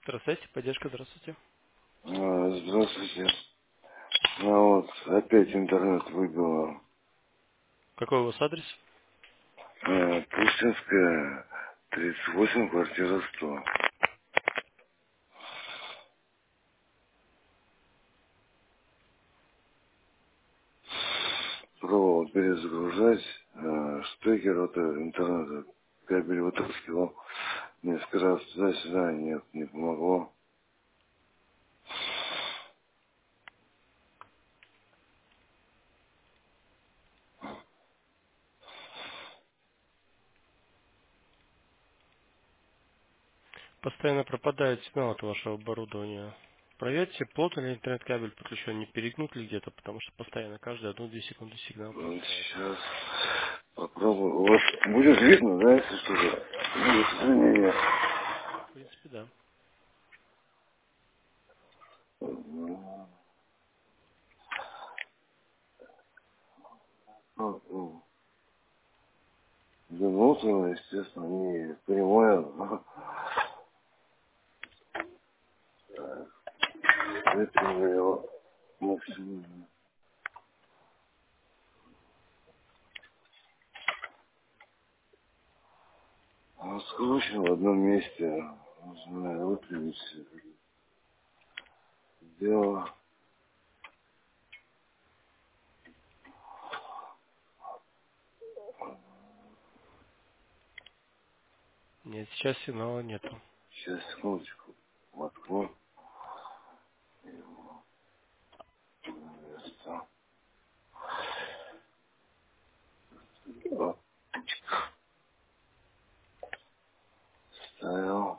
Здравствуйте, поддержка, здравствуйте. Здравствуйте. Ну вот, опять интернет выбило. Какой у вас адрес? Пушкинская, 38, квартира 100. Пробовал перезагружать. Штекер от интернета, кабель вытаскивал. Несколько раз туда-сюда, нет, не помогло. Постоянно пропадает сигнал от вашего оборудования. Проверьте, плотно ли интернет-кабель подключен, не перегнут ли где-то, потому что постоянно, каждые 1-2 секунды сигнал пропадает. Сейчас попробую. У вас будет видно, да, если что-то? Будет изменение. В принципе, да. Вернулся, естественно, не понимаю. Выпрямил максимум. Скручен в одном месте. Нужно выпрямить все это дело. Нет, сейчас сигнала нету. Сейчас, секундочку. Воткну. Место. Вот, ставил.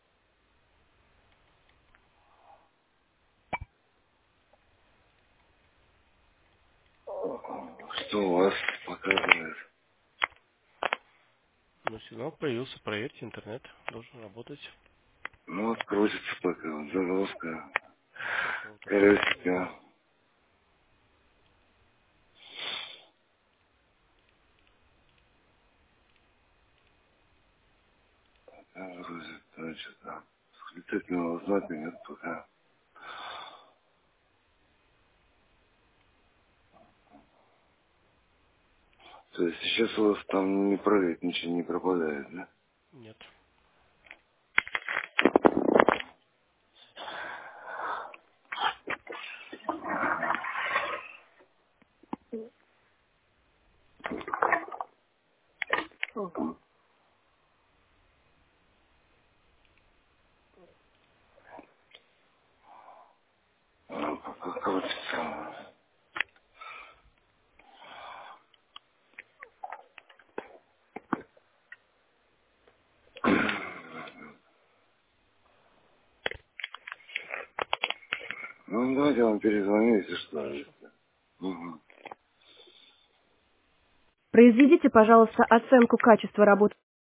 Что у вас показывает? Ну, сигнал появился, проверьте, интернет должен работать. Ну, вот крутится пока. Вот загрузка. Сейчас я уточню. Колесико. Грузит. Там что-то. Восклицательного знака нет пока. То есть сейчас у вас там не прыгает, ничего не пропадает, да? Нет. Пока крутится. Ну, давайте я вам перезвоню, если что. Хорошо. Если. Угу. Произведите, пожалуйста, оценку качества работы